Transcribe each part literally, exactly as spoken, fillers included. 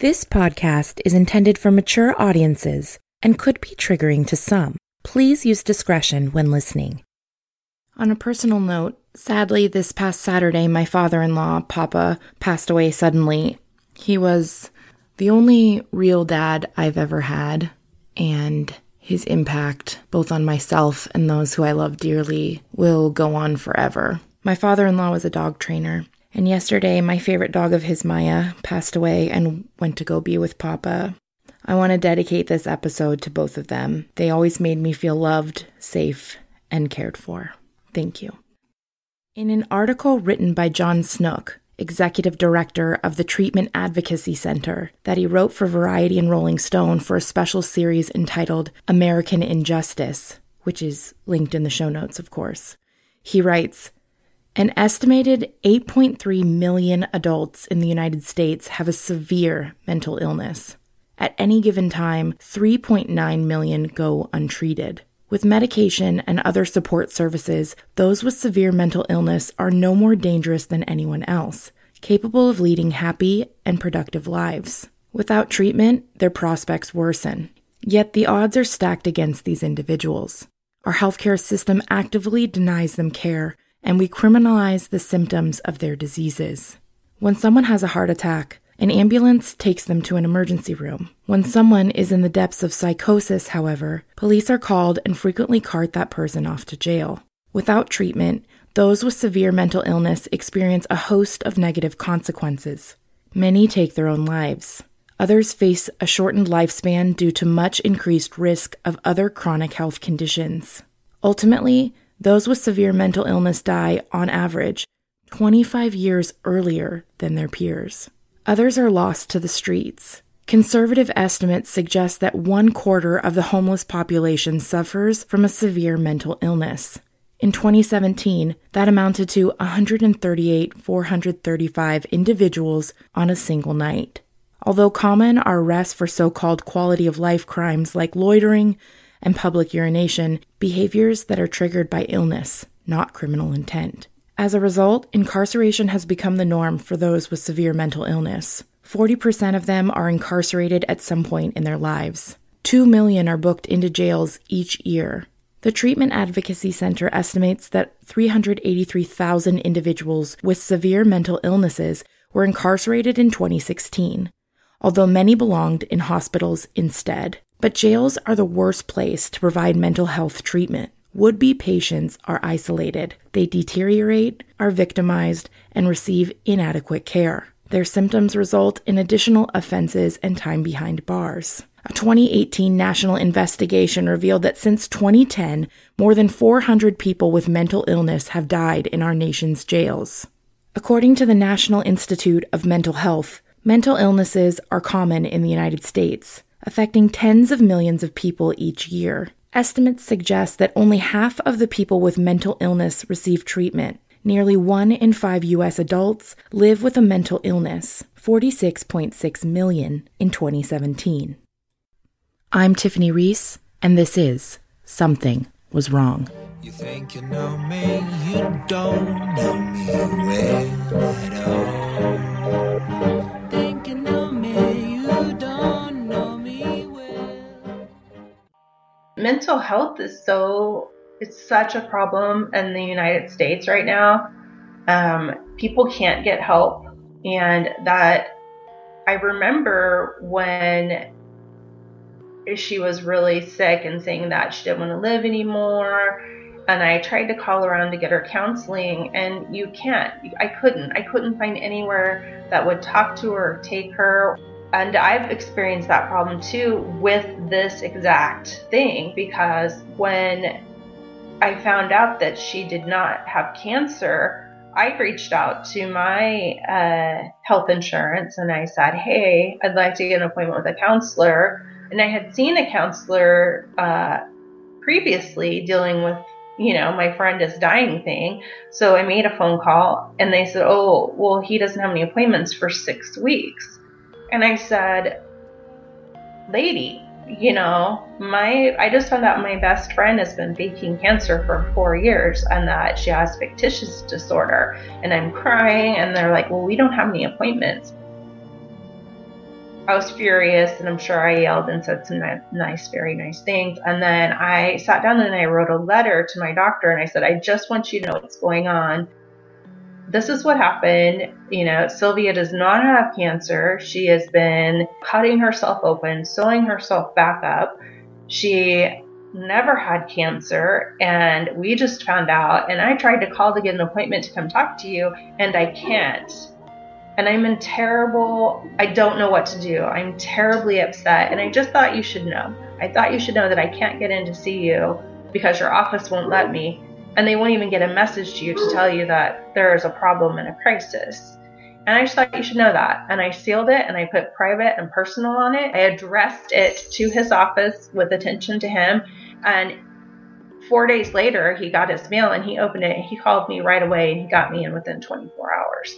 This podcast is intended for mature audiences and could be triggering to some. Please use discretion when listening. On a personal note, sadly, this past Saturday, my father-in-law, Papa, passed away suddenly. He was the only real dad I've ever had, and his impact, both on myself and those who I love dearly, will go on forever. My father-in-law was a dog trainer, and yesterday my favorite dog of his, Maya, passed away and went to go be with Papa. I want to dedicate this episode to both of them. They always made me feel loved, safe, and cared for. Thank you. In an article written by John Snook, executive director of the Treatment Advocacy Center, that he wrote for Variety and Rolling Stone for a special series entitled American Injustice, which is linked in the show notes, of course, he writes, an estimated eight point three million adults in the United States have a severe mental illness. At any given time, three point nine million go untreated. With medication and other support services, those with severe mental illness are no more dangerous than anyone else, capable of leading happy and productive lives. Without treatment, their prospects worsen. Yet the odds are stacked against these individuals. Our healthcare system actively denies them care, and we criminalize the symptoms of their diseases. When someone has a heart attack, an ambulance takes them to an emergency room. When someone is in the depths of psychosis, however, police are called and frequently cart that person off to jail. Without treatment, those with severe mental illness experience a host of negative consequences. Many take their own lives. Others face a shortened lifespan due to much increased risk of other chronic health conditions. Ultimately, those with severe mental illness die, on average, twenty-five years earlier than their peers. Others are lost to the streets. Conservative estimates suggest that one quarter of the homeless population suffers from a severe mental illness. In twenty seventeen, that amounted to one hundred thirty-eight thousand four hundred thirty-five individuals on a single night. Although common are arrests for so-called quality-of-life crimes like loitering and public urination, behaviors that are triggered by illness, not criminal intent. As a result, incarceration has become the norm for those with severe mental illness. forty percent of them are incarcerated at some point in their lives. Two million are booked into jails each year. The Treatment Advocacy Center estimates that three hundred eighty-three thousand individuals with severe mental illnesses were incarcerated in twenty sixteen, although many belonged in hospitals instead. But jails are the worst place to provide mental health treatment. Would-be patients are isolated. They deteriorate, are victimized, and receive inadequate care. Their symptoms result in additional offenses and time behind bars. A twenty eighteen national investigation revealed that since twenty ten, more than four hundred people with mental illness have died in our nation's jails. According to the National Institute of Mental Health, mental illnesses are common in the United States, affecting tens of millions of people each year. Estimates suggest that only half of the people with mental illness receive treatment. Nearly one in five U S adults live with a mental illness, forty-six point six million in twenty seventeen. I'm Tiffany Reese, and this is Something Was Wrong. You think you know me, you don't know me well at all. Think you know me, you don't know me well. Mental health is so, it's such a problem in the United States right now. Um, people can't get help. And that, I remember when she was really sick and saying that she didn't want to live anymore. And I tried to call around to get her counseling, and you can't. I couldn't. I couldn't find anywhere that would talk to her or take her. And I've experienced that problem too with this exact thing, because when I found out that she did not have cancer, I reached out to my uh, health insurance and I said, hey, I'd like to get an appointment with a counselor. And I had seen a counselor uh, previously dealing with, you know, my friend is dying thing. So I made a phone call and they said, oh, well, he doesn't have any appointments for six weeks. And I said, lady, you know, my, I just found out my best friend has been faking cancer for four years and that she has fictitious disorder. And I'm crying and they're like, well, we don't have any appointments. I was furious, and I'm sure I yelled and said some ni- nice, very nice things. And then I sat down and I wrote a letter to my doctor, and I said, I just want you to know what's going on. This is what happened. You know, Sylvia does not have cancer. She has been cutting herself open, sewing herself back up. She never had cancer, and we just found out. And I tried to call to get an appointment to come talk to you, and I can't. And I'm in terrible, I don't know what to do. I'm terribly upset. And I just thought you should know. I thought you should know that I can't get in to see you because your office won't let me. And they won't even get a message to you to tell you that there is a problem and a crisis. And I just thought you should know that. And I sealed it and I put private and personal on it. I addressed it to his office with attention to him. And four days later, he got his mail and he opened it and he called me right away and he got me in within twenty-four hours.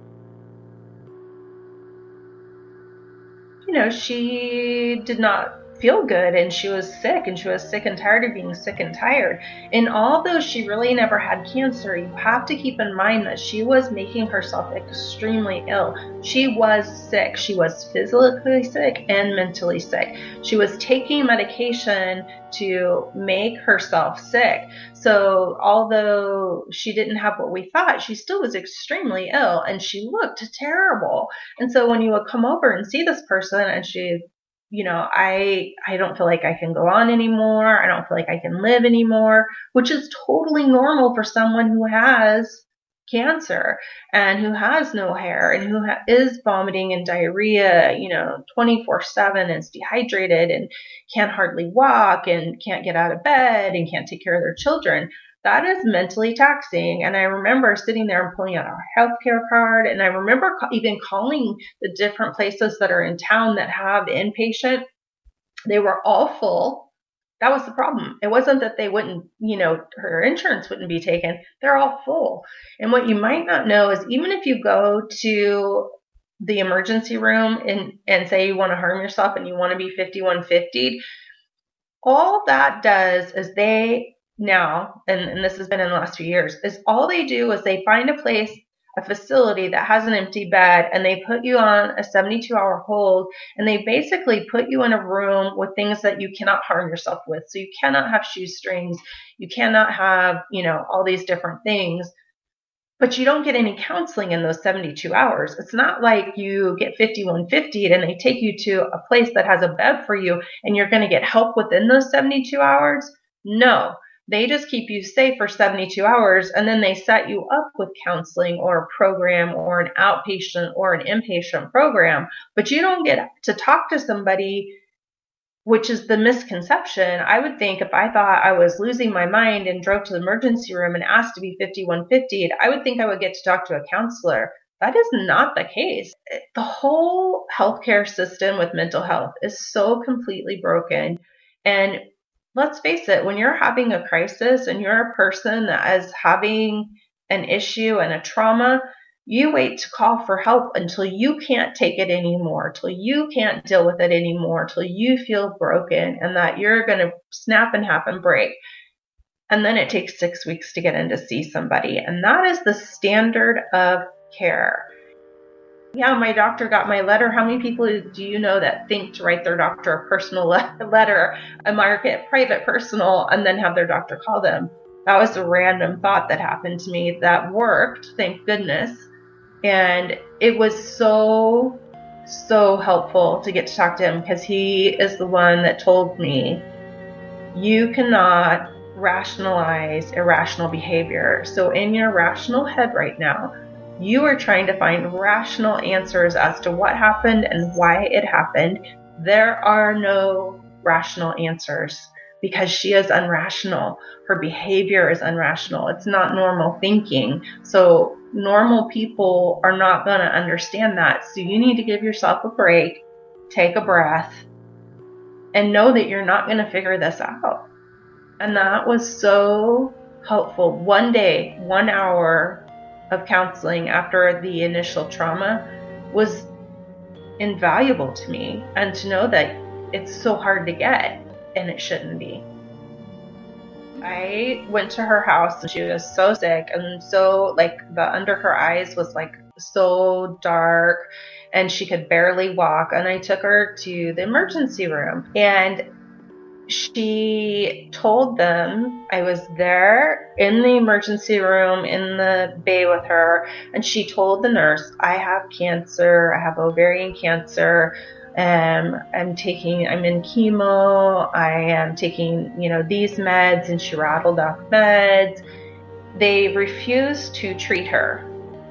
You know, she did not feel good and she was sick and she was sick and tired of being sick and tired. And although she really never had cancer, you have to keep in mind that she was making herself extremely ill. She was sick. She was physically sick and mentally sick. She was taking medication to make herself sick. So although she didn't have what we thought, she still was extremely ill and she looked terrible. And so when you would come over and see this person and she, you know, I I don't feel like I can go on anymore. I don't feel like I can live anymore, which is totally normal for someone who has cancer and who has no hair and who ha- is vomiting and diarrhea, you know, twenty-four seven, is dehydrated and can't hardly walk and can't get out of bed and can't take care of their children. That is mentally taxing. And I remember sitting there and pulling out our healthcare card. And I remember even calling the different places that are in town that have inpatient. They were all full. That was the problem. It wasn't that they wouldn't, you know, her insurance wouldn't be taken. They're all full. And what you might not know is even if you go to the emergency room and, and say you want to harm yourself and you want to be fifty-one fifty, all that does is they now, and, and this has been in the last few years, is all they do is they find a place, a facility that has an empty bed, and they put you on a seventy-two hour hold, and they basically put you in a room with things that you cannot harm yourself with. So you cannot have shoestrings, you cannot have, you know, all these different things, but you don't get any counseling in those seventy-two hours. It's not like you get fifty-one fifty and they take you to a place that has a bed for you and you're going to get help within those seventy-two hours. No. They just keep you safe for seventy-two hours and then they set you up with counseling or a program or an outpatient or an inpatient program, but you don't get to talk to somebody, which is the misconception. I would think if I thought I was losing my mind and drove to the emergency room and asked to be fifty-one fifty, I would think I would get to talk to a counselor. That is not the case. The whole healthcare system with mental health is so completely broken. And let's face it, when you're having a crisis and you're a person that is having an issue and a trauma, you wait to call for help until you can't take it anymore, till you can't deal with it anymore, till you feel broken and that you're going to snap in half and break. And then it takes six weeks to get in to see somebody. And that is the standard of care. Yeah, my doctor got my letter. How many people do you know that think to write their doctor a personal le- letter, a mark it private, personal, and then have their doctor call them? That was a random thought that happened to me that worked, thank goodness. And it was so, so helpful to get to talk to him because he is the one that told me you cannot rationalize irrational behavior. So in your rational head right now, you are trying to find rational answers as to what happened and why it happened. There are no rational answers because she is unrational. Her behavior is unrational. It's not normal thinking. So normal people are not going to understand that. So you need to give yourself a break, take a breath, and know that you're not going to figure this out. And that was so helpful. One day, one hour of counseling after the initial trauma was invaluable to me, and to know that it's so hard to get and it shouldn't be. I went to her house and she was so sick and so like the under her eyes was like so dark and she could barely walk. And I took her to the emergency room, and she told them, I was there in the emergency room in the bay with her, and she told the nurse, I have cancer, I have ovarian cancer. Um, I'm taking, I'm in chemo, I am taking, you know, these meds, and she rattled off meds. They refused to treat her.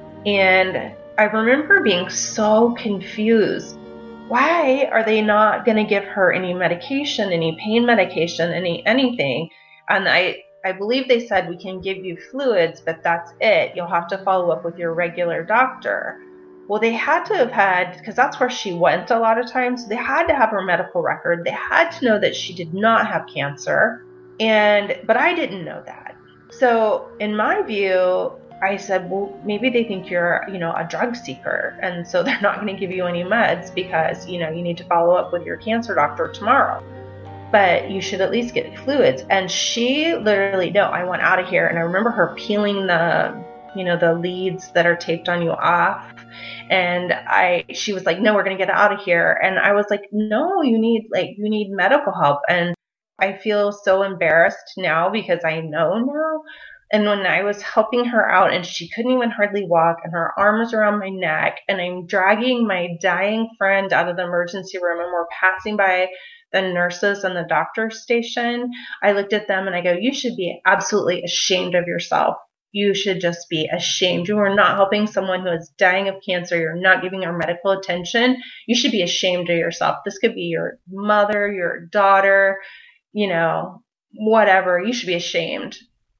And I remember being so confused. Why are they not going to give her any medication, any pain medication, any anything? And I, I believe they said, we can give you fluids, but that's it. You'll have to follow up with your regular doctor. Well, they had to have had, because that's where she went a lot of times, they had to have her medical record. They had to know that she did not have cancer. And, but I didn't know that. So in my view, I said, well, maybe they think you're, you know, a drug seeker. And so they're not going to give you any meds because, you know, you need to follow up with your cancer doctor tomorrow. But you should at least get fluids. And she literally, no, I want out of here. And I remember her peeling the, you know, the leads that are taped on you off. And I, she was like, no, we're going to get out of here. And I was like, no, you need, like, you need medical help. And I feel so embarrassed now because I know now. And when I was helping her out and she couldn't even hardly walk and her arm was around my neck and I'm dragging my dying friend out of the emergency room and we're passing by the nurses and the doctor's station, I looked at them and I go, you should be absolutely ashamed of yourself. You should just be ashamed. You are not helping someone who is dying of cancer. You're not giving her medical attention. You should be ashamed of yourself. This could be your mother, your daughter, you know, whatever. You should be ashamed.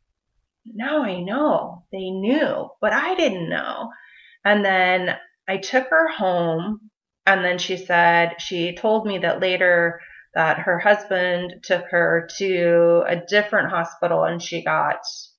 Now I know. They knew, but I didn't know. And then I took her home, and then she said, she told me that later that her husband took her to a different hospital and she got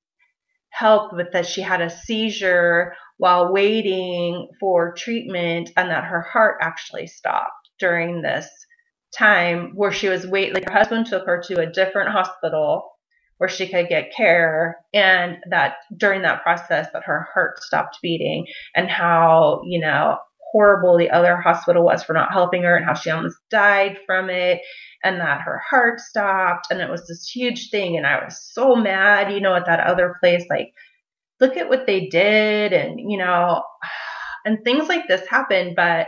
help with that. She had a seizure while waiting for treatment and that her heart actually stopped during this time where she was wait. Like her husband took her to a different hospital where she could get care, and that during that process that her heart stopped beating, and how, you know, horrible the other hospital was for not helping her and how she almost died from it, and that her heart stopped, and it was this huge thing. And I was so mad, you know, at that other place, like, look at what they did, and, you know, and things like this happened. But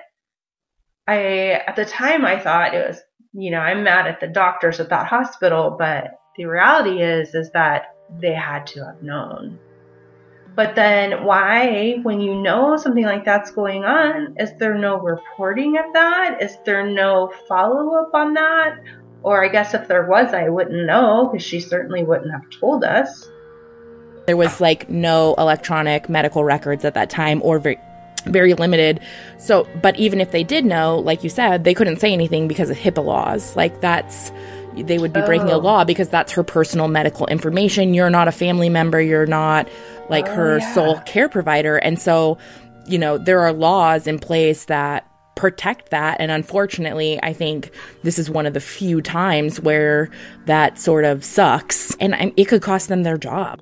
I, at the time I thought it was, you know, I'm mad at the doctors at that hospital, but the reality is, is that they had to have known. But then why, when you know something like that's going on, is there no reporting of that? Is there no follow-up on that? Or I guess if there was, I wouldn't know, because she certainly wouldn't have told us. There was like no electronic medical records at that time, or very, very limited. So, but even if they did know, like you said, they couldn't say anything because of HIPAA laws. Like that's, they would be breaking Oh. a law because that's her personal medical information. You're not a family member. You're not like Oh, her yeah. sole care provider. And so, you know, there are laws in place that protect that. And unfortunately, I think this is one of the few times where that sort of sucks, and and it could cost them their job.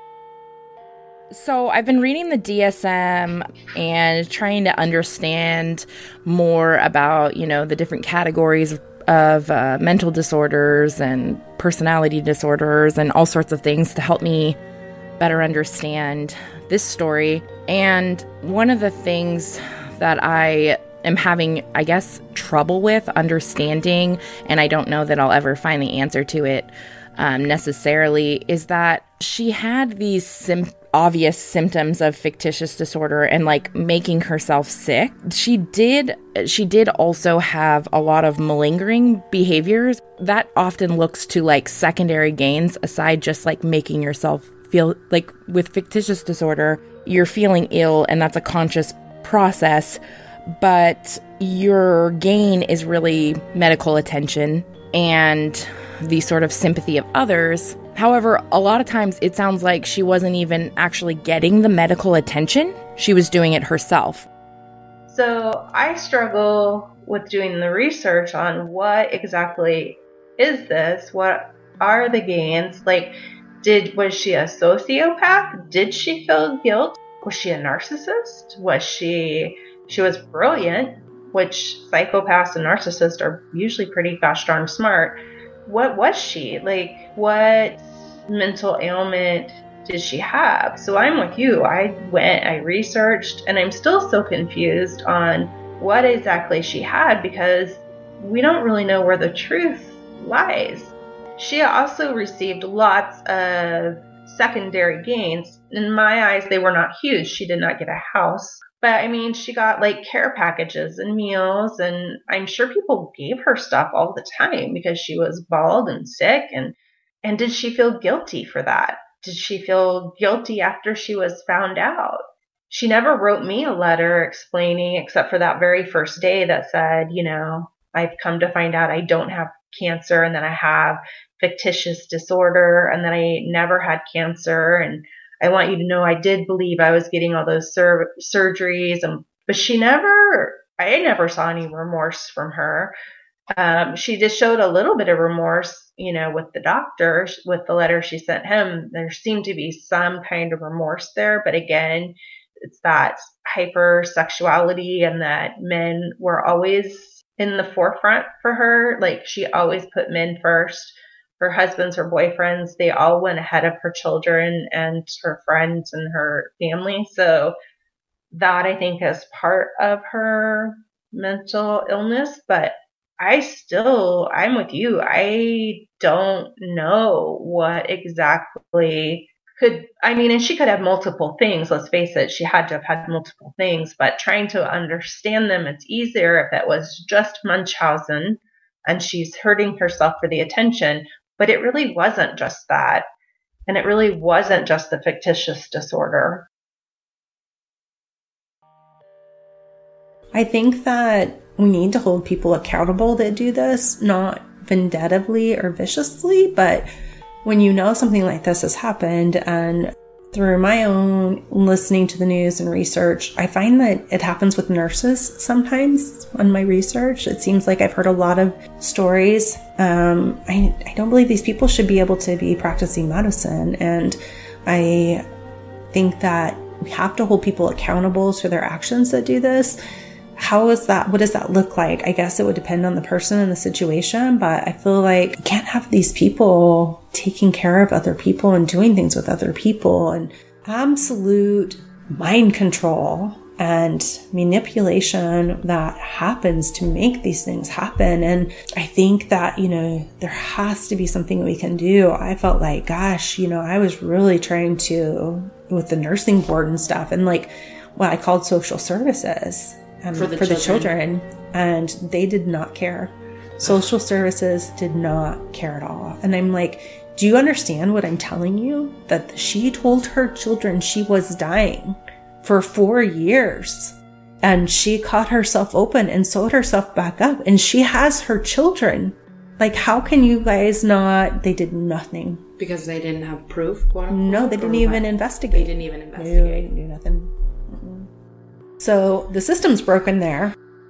So I've been reading the D S M and trying to understand more about, you know, the different categories of, of uh, mental disorders and personality disorders and all sorts of things to help me better understand this story. And one of the things that I am having, I guess, trouble with understanding, and I don't know that I'll ever find the answer to it um, necessarily, is that she had these sim- obvious symptoms of fictitious disorder and like making herself sick. She did, she did also have a lot of malingering behaviors that often looks to like secondary gains aside just like making yourself feel like, with fictitious disorder, you're feeling ill and that's a conscious process, but your gain is really medical attention and the sort of sympathy of others. However, a lot of times it sounds like she wasn't even actually getting the medical attention. She was doing it herself. So I struggle with doing the research on what exactly is this? What are the gains? Like, did was she a sociopath? Did she feel guilt Was she a narcissist? Was she, she was brilliant, which psychopaths and narcissists are usually pretty gosh darn smart. What was she? Like, what mental ailment did she have? So I'm with you. I went, I researched, and I'm still so confused on what exactly she had because we don't really know where the truth lies. She also received lots of secondary gains. In my eyes, they were not huge. She did not get a house. But I mean, she got like care packages and meals, and I'm sure people gave her stuff all the time because she was bald and sick. And, and did she feel guilty for that? Did she feel guilty after she was found out? She never wrote me a letter explaining, except for that very first day that said, you know, I've come to find out I don't have cancer and that I have fictitious disorder and that I never had cancer. And I want you to know I did believe I was getting all those sur- surgeries. And, but she never, I never saw any remorse from her. Um, she just showed a little bit of remorse, you know, with the doctor, with the letter she sent him. There seemed to be some kind of remorse there. But again, it's that hypersexuality and that men were always in the forefront for her. Like she always put men first. Her husbands, her boyfriends, they all went ahead of her children and her friends and her family. So that I think is part of her mental illness. But I still, I'm with you. I don't know what exactly could, I mean, and she could have multiple things. Let's face it. She had to have had multiple things, but trying to understand them, it's easier if it was just Munchausen and she's hurting herself for the attention. But it really wasn't just that. And it really wasn't just the fictitious disorder. I think that we need to hold people accountable that do this, not vendatively or viciously, but when you know something like this has happened, and through my own listening to the news and research, I find that it happens with nurses sometimes on my research. It seems like I've heard a lot of stories. Um, I, I don't believe these people should be able to be practicing medicine. And I think that we have to hold people accountable for their actions that do this. How is that? What does that look like? I guess it would depend on the person and the situation, but I feel like you can't have these people taking care of other people and doing things with other people, and absolute mind control and manipulation that happens to make these things happen. And I think that, you know, there has to be something we can do. I felt like, gosh, you know, I was really trying to, with the nursing board and stuff, and like what I called social services. Um, for the, for children. the children, and they did not care. Social services did not care at all. And I'm like, do you understand what I'm telling you? That she told her children she was dying for four years. And she cut herself open and sewed herself back up. And she has her children. Like, how can you guys not? They did nothing. Because they didn't have proof? Quote unquote, no, they didn't even what? investigate. They didn't even No, investigate. they didn't do nothing. So the system's broken there.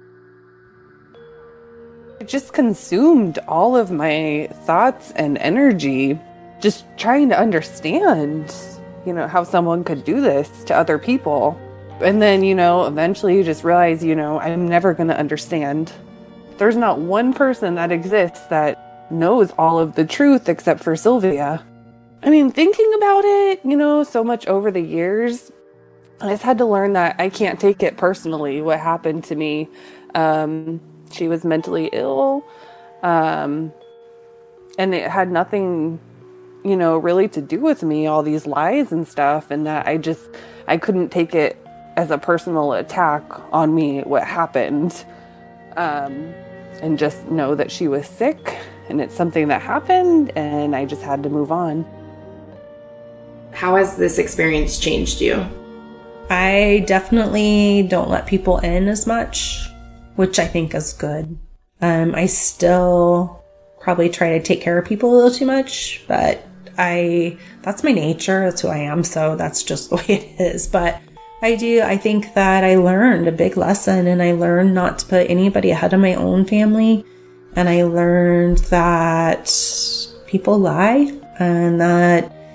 It just consumed all of my thoughts and energy, just trying to understand, you know, how someone could do this to other people. And then, you know, eventually you just realize, you know, I'm never going to understand. There's not one person that exists that knows all of the truth except for Sylvia. I mean, thinking about it, you know, so much over the years, I just had to learn that I can't take it personally, what happened to me. Um, she was mentally ill, um, and it had nothing, you know, really to do with me, all these lies and stuff, and that I just, I couldn't take it as a personal attack on me, what happened, um, and just know that she was sick, and it's something that happened, and I just had to move on. How has this experience changed you? I definitely don't let people in as much, which I think is good. Um, I still probably try to take care of people a little too much, but I, that's my nature. That's who I am. So that's just the way it is. But I do, I think that I learned a big lesson, and I learned not to put anybody ahead of my own family. And I learned that people lie, and that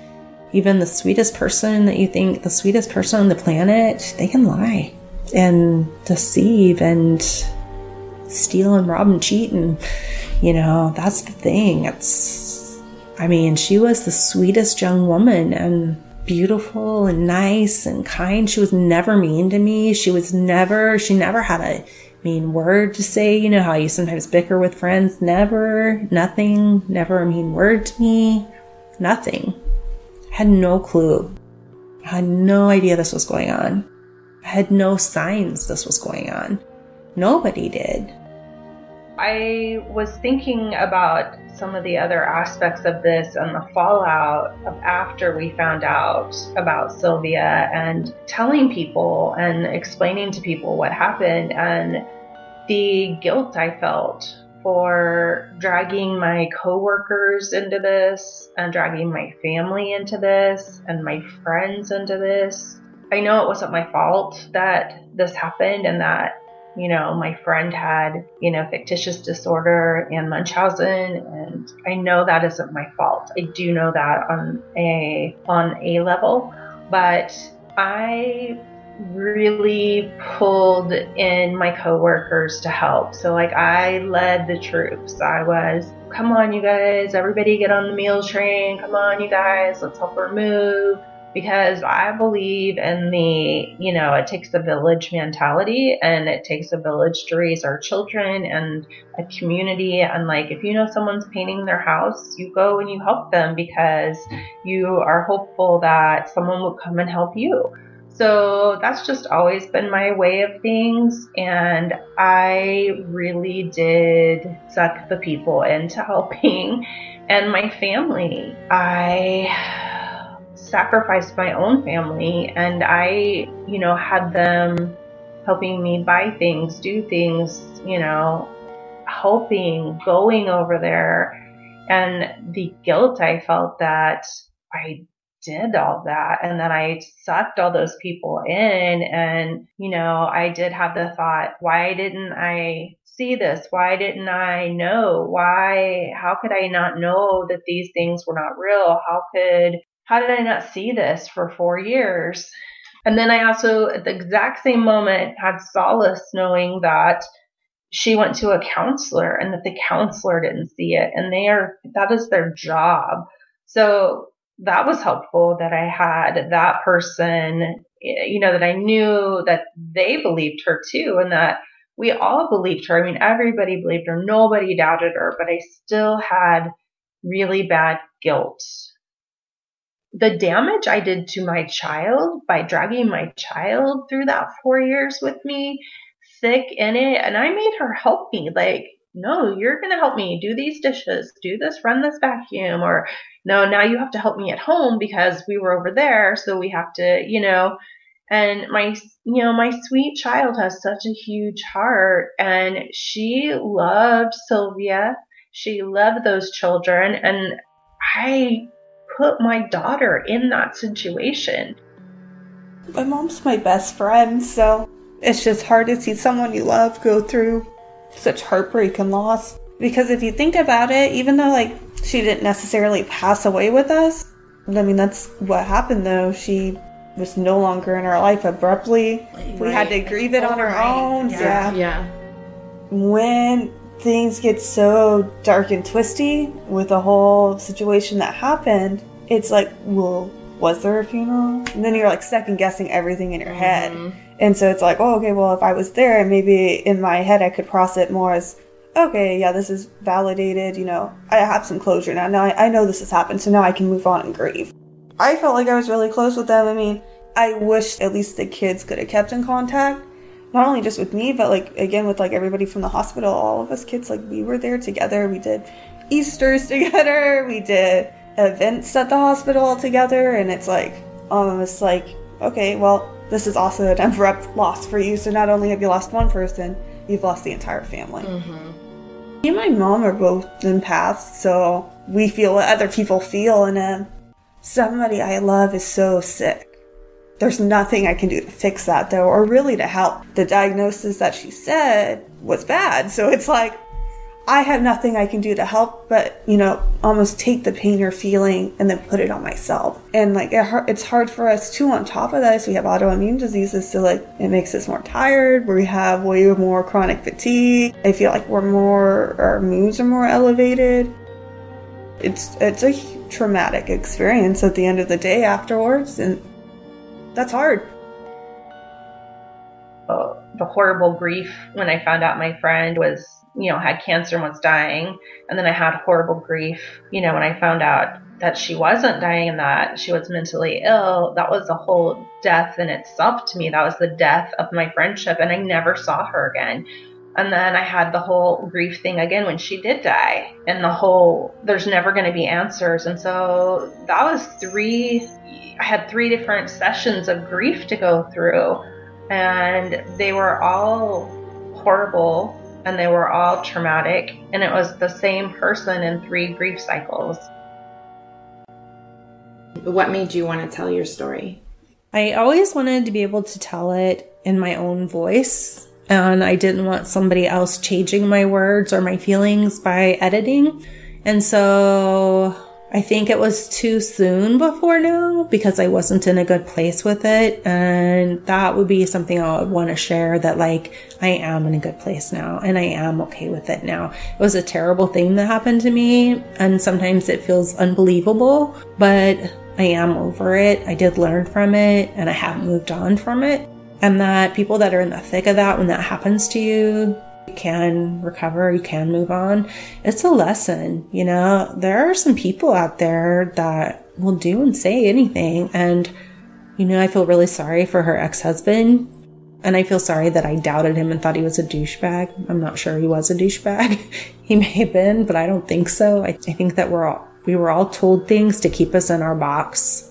even the sweetest person that you think the sweetest person on the planet, they can lie and deceive and steal and rob and cheat. And, you know, that's the thing. It's, I mean, she was the sweetest young woman and beautiful and nice and kind. She was never mean to me. She was never, she never had a mean word to say. You know how you sometimes bicker with friends? Never, nothing, never a mean word to me. Nothing. I had no clue. I had no idea this was going on. I had no signs this was going on. Nobody did. I was thinking about some of the other aspects of this and the fallout of after we found out about Sylvia, and telling people and explaining to people what happened, and the guilt I felt for dragging my coworkers into this and dragging my family into this and my friends into this. I know it wasn't my fault that this happened and that, you know, my friend had, you know, fictitious disorder and Munchausen, and I know that isn't my fault. I do know that on a on a level, but I really pulled in my coworkers to help. So like I led the troops. I was, come on you guys, everybody get on the meal train. Come on you guys, let's help her move. Because I believe in the, you know, it takes a village mentality, and it takes a village to raise our children and a community. And like, if you know someone's painting their house, you go and you help them because you are hopeful that someone will come and help you. So that's just always been my way of things. And I really did suck the people into helping, and my family. I sacrificed my own family, and I, you know, had them helping me buy things, do things, you know, helping, going over there. And the guilt I felt that I did all that, and then I sucked all those people in. And, you know, I did have the thought, why didn't I see this? Why didn't I know? Why, how could I not know that these things were not real? How could How did I not see this for four years? And then I also, at the exact same moment, had solace knowing that she went to a counselor and that the counselor didn't see it. And they are, that is their job. So that was helpful that I had that person, you know, that I knew that they believed her too, and that we all believed her. I mean, everybody believed her. Nobody doubted her, but I still had really bad guilt. The damage I did to my child by dragging my child through that four years with me, sick in it, and I made her help me. Like, no, you're going to help me do these dishes, do this, run this vacuum, or no, now you have to help me at home because we were over there, so we have to, you know. And my, you know, my sweet child has such a huge heart, and she loved Sylvia. She loved those children, and I put my daughter in that situation. My mom's my best friend, so it's just hard to see someone you love go through such heartbreak and loss. Because if you think about it, even though like she didn't necessarily pass away with us, I mean, that's what happened though. She was no longer in our life abruptly. Right. We had to grieve it on our own. Yeah. Yeah. yeah. When things get so dark and twisty with the whole situation that happened, it's like, well, was there a funeral? And then you're like second guessing everything in your head. Mm-hmm. And so it's like, oh, okay, well, if I was there, maybe in my head I could process it more as, okay, yeah, this is validated, you know, I have some closure now. Now I, I know this has happened, so now I can move on and grieve. I felt like I was really close with them. I mean, I wish at least the kids could have kept in contact. Not only just with me, but like, again, with like everybody from the hospital, all of us kids, like we were there together. We did Easters together. We did events at the hospital together. And it's like, almost like, okay, well, this is also an abrupt loss for you. So not only have you lost one person, you've lost the entire family. Mm-hmm. Me and my mom are both empaths, so we feel what other people feel. And um, somebody I love is so sick. There's nothing I can do to fix that, though, or really to help. The diagnosis that she said was bad. So it's like, I have nothing I can do to help, but, you know, almost take the pain you're feeling and then put it on myself. And like, it, it's hard for us too. On top of this, we have autoimmune diseases. So like, it makes us more tired. We have way more chronic fatigue. I feel like we're more, our moods are more elevated. It's, it's a traumatic experience at the end of the day afterwards. And that's hard. Uh, the horrible grief when I found out my friend was, you know, had cancer and was dying. And then I had horrible grief, you know, when I found out that she wasn't dying and that she was mentally ill. That was a whole death in itself to me. That was the death of my friendship, and I never saw her again. And then I had the whole grief thing again when she did die, and the whole, there's never going to be answers. And so that was three, I had three different sessions of grief to go through, and they were all horrible and they were all traumatic, and it was the same person in three grief cycles. What made you want to tell your story? I always wanted to be able to tell it in my own voice, and I didn't want somebody else changing my words or my feelings by editing. And so I think it was too soon before now because I wasn't in a good place with it. And that would be something I would want to share, that like, I am in a good place now and I am okay with it now. It was a terrible thing that happened to me, and sometimes it feels unbelievable, but I am over it. I did learn from it and I have moved on from it. And that people that are in the thick of that, when that happens to you, you can recover, you can move on. It's a lesson, you know. There are some people out there that will do and say anything. And, you know, I feel really sorry for her ex-husband. And I feel sorry that I doubted him and thought he was a douchebag. I'm not sure he was a douchebag. He may have been, but I don't think so. I, I think that we're all, we were all told things to keep us in our box.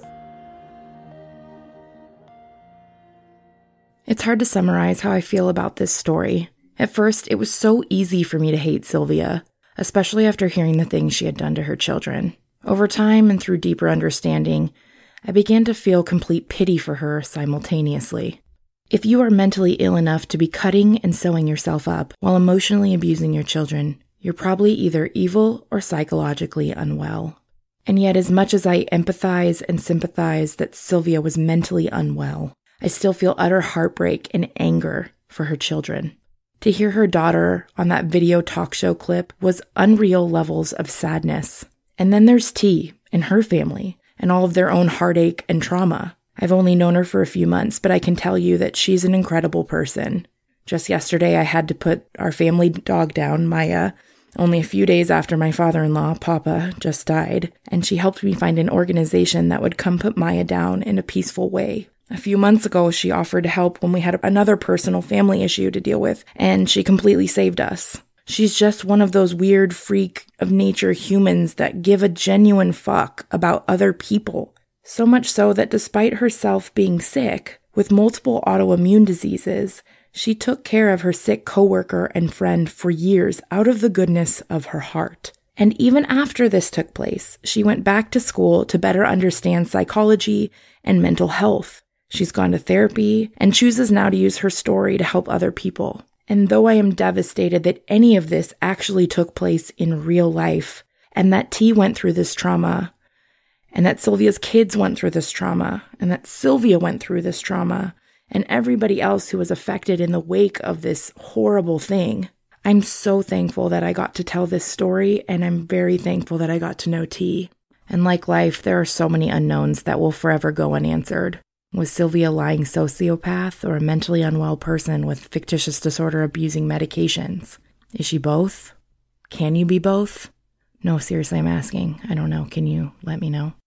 It's hard to summarize how I feel about this story. At first, it was so easy for me to hate Sylvia, especially after hearing the things she had done to her children. Over time and through deeper understanding, I began to feel complete pity for her simultaneously. If you are mentally ill enough to be cutting and sewing yourself up while emotionally abusing your children, you're probably either evil or psychologically unwell. And yet, as much as I empathize and sympathize that Sylvia was mentally unwell, I still feel utter heartbreak and anger for her children. To hear her daughter on that video talk show clip was unreal levels of sadness. And then there's T and her family and all of their own heartache and trauma. I've only known her for a few months, but I can tell you that she's an incredible person. Just yesterday, I had to put our family dog down, Maya, only a few days after my father-in-law, Papa, just died, and she helped me find an organization that would come put Maya down in a peaceful way. A few months ago, she offered to help when we had another personal family issue to deal with, and she completely saved us. She's just one of those weird freak of nature humans that give a genuine fuck about other people. So much so that despite herself being sick with multiple autoimmune diseases, she took care of her sick coworker and friend for years out of the goodness of her heart. And even after this took place, she went back to school to better understand psychology and mental health. She's gone to therapy and chooses now to use her story to help other people. And though I am devastated that any of this actually took place in real life, and that T went through this trauma, and that Sylvia's kids went through this trauma, and that Sylvia went through this trauma, and everybody else who was affected in the wake of this horrible thing, I'm so thankful that I got to tell this story, and I'm very thankful that I got to know T. And like life, there are so many unknowns that will forever go unanswered. Was Sylvia a lying sociopath or a mentally unwell person with fictitious disorder abusing medications? Is she both? Can you be both? No, seriously, I'm asking. I don't know. Can you let me know?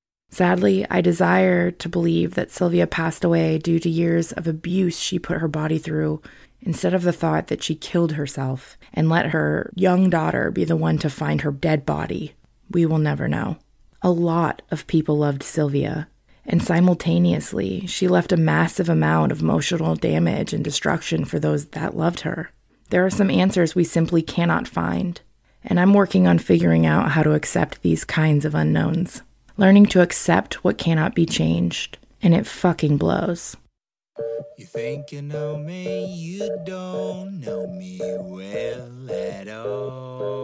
Sadly, I desire to believe that Sylvia passed away due to years of abuse she put her body through, instead of the thought that she killed herself and let her young daughter be the one to find her dead body. We will never know. A lot of people loved Sylvia. And simultaneously, she left a massive amount of emotional damage and destruction for those that loved her. There are some answers we simply cannot find, and I'm working on figuring out how to accept these kinds of unknowns. Learning to accept what cannot be changed, and it fucking blows. You think you know me, you don't know me well at all.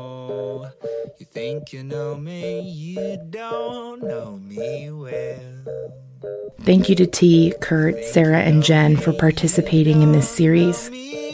think you know me, you don't know me well. Thank you to T, Kurt, Sarah, and Jen for participating in this series.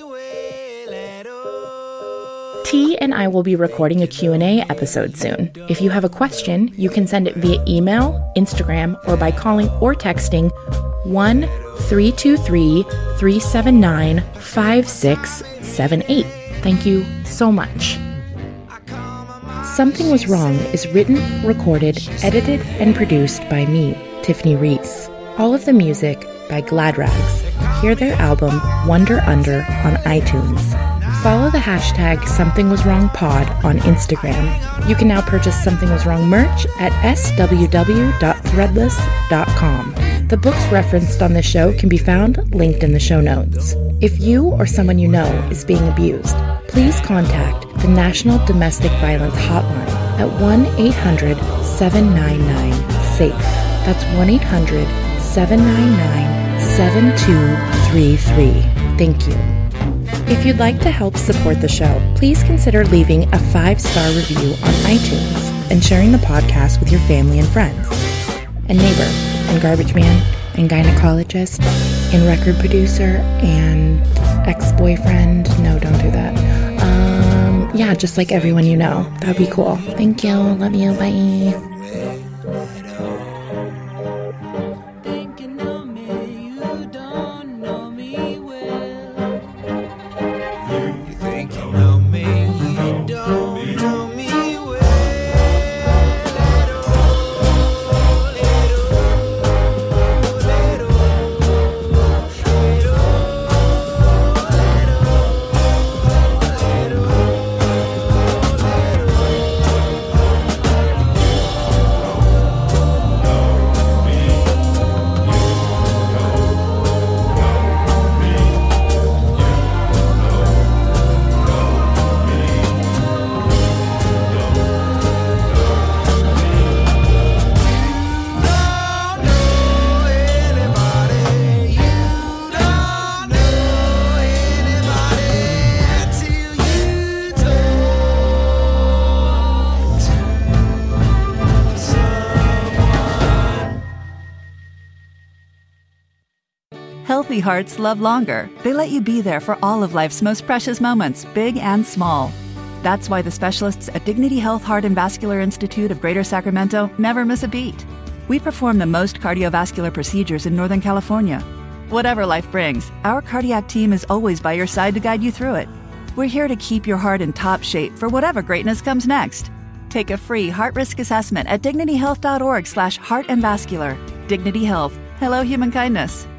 T and I will be recording a Q and A episode soon. If you have a question, you can send it via email, Instagram, or by calling or texting one three two three, three seven nine, five six seven eight. Thank you so much. Something Was Wrong is written, recorded, edited, and produced by me, Tiffany Reese. All of the music by Glad Rags. Hear their album Wonder Under on iTunes. Follow the hashtag Something Was Wrong Pod on Instagram. You can now purchase Something Was Wrong merch at s w w dot threadless dot com. The books referenced on this show can be found linked in the show notes. If you or someone you know is being abused, please contact the National Domestic Violence Hotline at one eight hundred, seven nine nine, SAFE. That's one eight hundred, seven nine nine, seven two three three. Thank you. If you'd like to help support the show, please consider leaving a five-star review on iTunes and sharing the podcast with your family and friends. And neighbor, and garbage man, and gynecologist, and record producer, and ex-boyfriend. No, don't do that. Um, yeah, just like everyone you know. That'd be cool. Thank you. Love you. Bye. Healthy hearts love longer. They let you be there for all of life's most precious moments, big and small. That's why the specialists at Dignity Health Heart and Vascular Institute of Greater Sacramento never miss a beat. We perform the most cardiovascular procedures in Northern California. Whatever life brings, our cardiac team is always by your side to guide you through it. We're here to keep your heart in top shape for whatever greatness comes next. Take a free heart risk assessment at dignityhealth dot org slash heart and vascular. Dignity Health. Hello, human kindness.